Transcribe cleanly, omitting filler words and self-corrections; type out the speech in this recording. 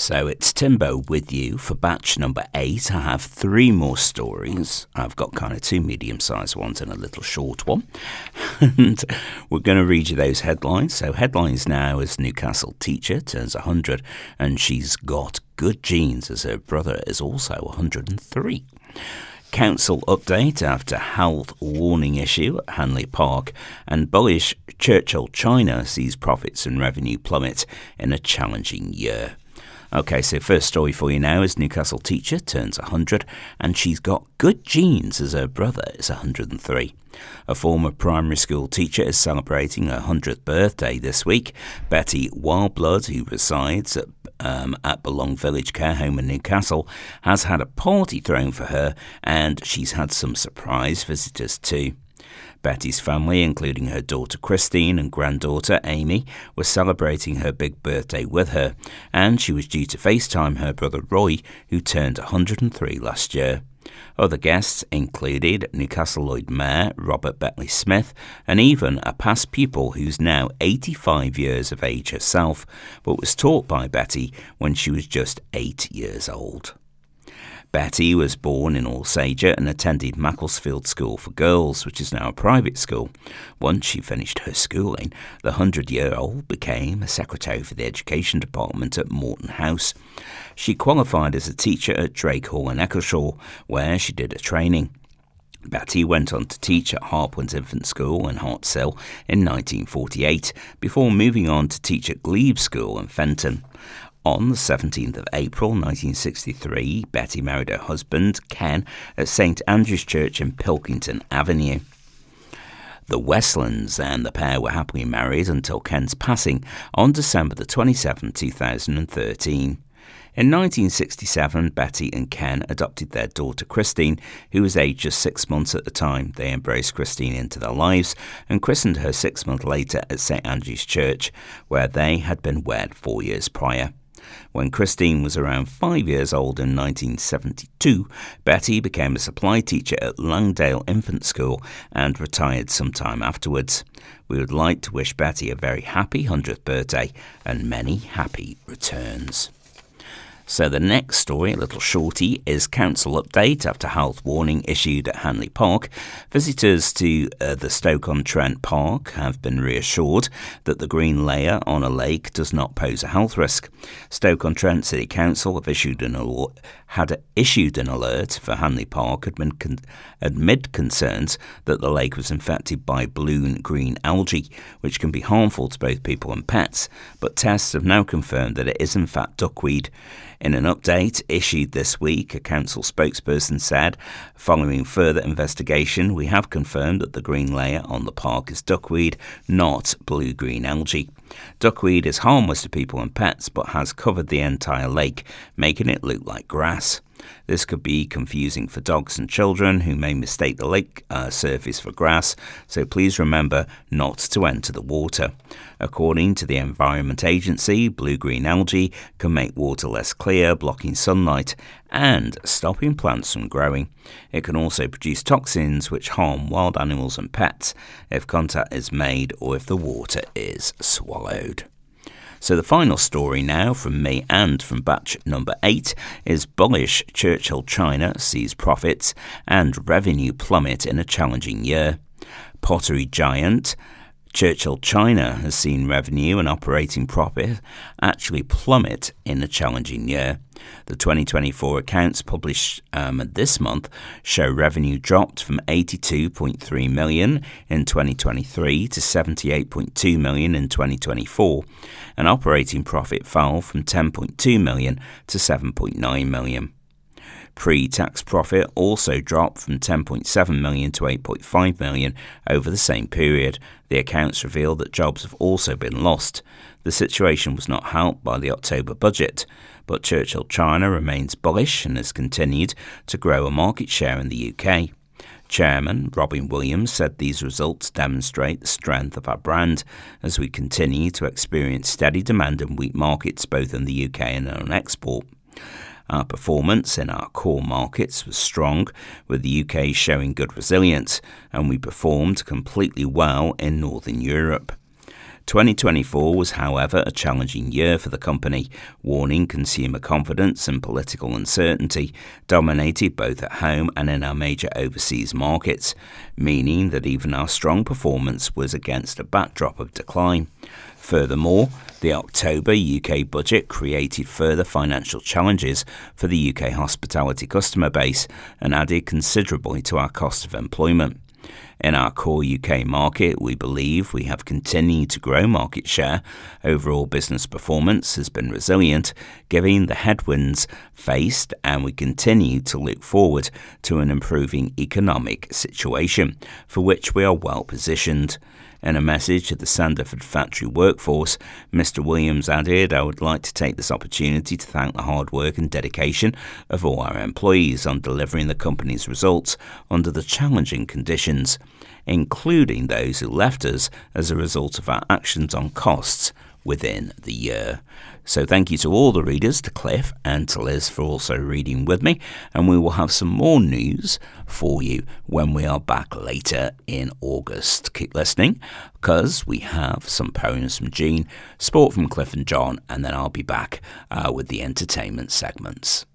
So it's Timbo with you for batch number 8. I have 3 more stories. I've got kind of 2 medium-sized ones and a little short one. And we're going to read you those headlines. So headlines now is Newcastle teacher turns 100 and she's got good genes as her brother is also 103. Council update after health warning issue at Hanley Park, and bullish Churchill China sees profits and revenue plummet in a challenging year. Okay, so first story for you now is Newcastle teacher turns 100 and she's got good genes as her brother is 103. A former primary school teacher is celebrating her 100th birthday this week. Betty Wildblood, who resides at Belong Village Care Home in Newcastle, has had a party thrown for her and she's had some surprise visitors too. Betty's family, including her daughter Christine and granddaughter Amy, were celebrating her big birthday with her, and she was due to FaceTime her brother Roy, who turned 103 last year. Other guests included Newcastle Lloyd Mayor Robert Bentley Smith and even a past pupil who's now 85 years of age herself, but was taught by Betty when she was just 8 years old. Betty was born in Alsager and attended Macclesfield School for Girls, which is now a private school. Once she finished her schooling, the 100-year-old became a secretary for the education department at Morton House. She qualified as a teacher at Drake Hall in Eccleshaw, where she did a training. Betty went on to teach at Harpwins Infant School in Hartsill in 1948, before moving on to teach at Glebe School in Fenton. On the 17th of April 1963, Betty married her husband, Ken, at St Andrew's Church in Pilkington Avenue. The Westlands and the pair were happily married until Ken's passing on December the 27th, 2013. In 1967, Betty and Ken adopted their daughter Christine, who was aged just 6 months at the time. They embraced Christine into their lives and christened her 6 months later at St Andrew's Church, where they had been wed 4 years prior. When Christine was around 5 years old in 1972, Betty became a supply teacher at Langdale Infant School and retired sometime afterwards. We would like to wish Betty a very happy 100th birthday and many happy returns. So the next story, a little shorty, is council update after health warning issued at Hanley Park. Visitors to the Stoke-on-Trent Park have been reassured that the green layer on a lake does not pose a health risk. Stoke-on-Trent City Council have issued an alert for Hanley Park amid concerns that the lake was infected by blue-green algae, which can be harmful to both people and pets, but tests have now confirmed that it is in fact duckweed. In an update issued this week, a council spokesperson said, following further investigation, we have confirmed that the green layer on the park is duckweed, not blue-green algae. Duckweed is harmless to people and pets, but has covered the entire lake, making it look like grass. This could be confusing for dogs and children who may mistake the lake surface for grass, so please remember not to enter the water. According to the Environment Agency, blue-green algae can make water less clear, blocking sunlight and stopping plants from growing. It can also produce toxins which harm wild animals and pets if contact is made or if the water is swallowed. So the final story now from me and from batch number 8 is bullish Churchill China sees profits and revenue plummet in a challenging year. Pottery giant Churchill China has seen revenue and operating profit actually plummet in a challenging year. The 2024 accounts published this month show revenue dropped from $82.3 million in 2023 to $78.2 million in 2024, and operating profit fell from $10.2 million to $7.9 million. Pre-tax profit also dropped from $10.7 million to $8.5 million over the same period. The accounts reveal that jobs have also been lost. The situation was not helped by the October budget, but Churchill China remains bullish and has continued to grow a market share in the UK. Chairman Robin Williams said these results demonstrate the strength of our brand as we continue to experience steady demand in weak markets both in the UK and on export. Our performance in our core markets was strong, with the UK showing good resilience, and we performed completely well in Northern Europe. 2024 was, however, a challenging year for the company, warning consumer confidence and political uncertainty dominated both at home and in our major overseas markets, meaning that even our strong performance was against a backdrop of decline. Furthermore, the October UK budget created further financial challenges for the UK hospitality customer base and added considerably to our cost of employment. In our core UK market, we believe we have continued to grow market share. Overall business performance has been resilient, given the headwinds faced, and we continue to look forward to an improving economic situation, for which we are well positioned. In a message to the Sanderford factory workforce, Mr. Williams added, "I would like to take this opportunity to thank the hard work and dedication of all our employees on delivering the company's results under the challenging conditions, including those who left us as a result of our actions on costs within the year." So thank you to all the readers, to Cliff and to Liz for also reading with me, and we will have some more news for you when we are back later in August. Keep listening, because we have some poems from Jean, sport from Cliff and John, and then I'll be back with the entertainment segments.